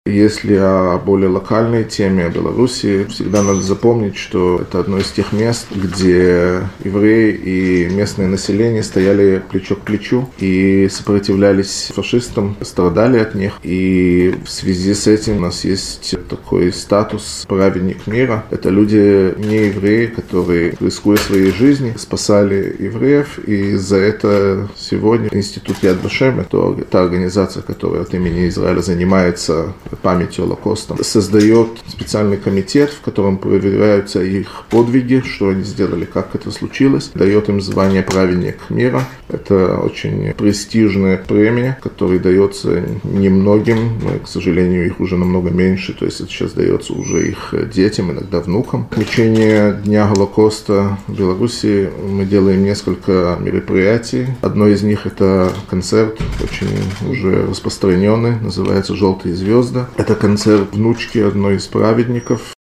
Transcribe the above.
Если о более локальной теме, о Беларуси, всегда надо запомнить, что это одно из тех мест, где евреи и местное население стояли плечо к плечу и сопротивлялись фашистам, страдали от них. И в связи с этим у нас есть такой статус «праведник мира». Это люди не евреи, которые, рискуя своей жизнью, спасали евреев. И за это сегодня Институт Яд Вашем, это та организация, которая от имени Израиля занимается памятью Холокоста, создает специальный комитет, в котором проверяются их подвиги, что они сделали, как это случилось, дает им звание «Праведник мира». Это очень престижная премия, которая дается немногим, к сожалению, их уже намного меньше, то есть это сейчас дается уже их детям, иногда внукам. В течение Дня Холокоста в Беларуси мы делаем несколько мероприятий. Одно из них — это концерт, очень уже распространенный, называется «Желтые звезды». Это концерт внучки одной из праведников.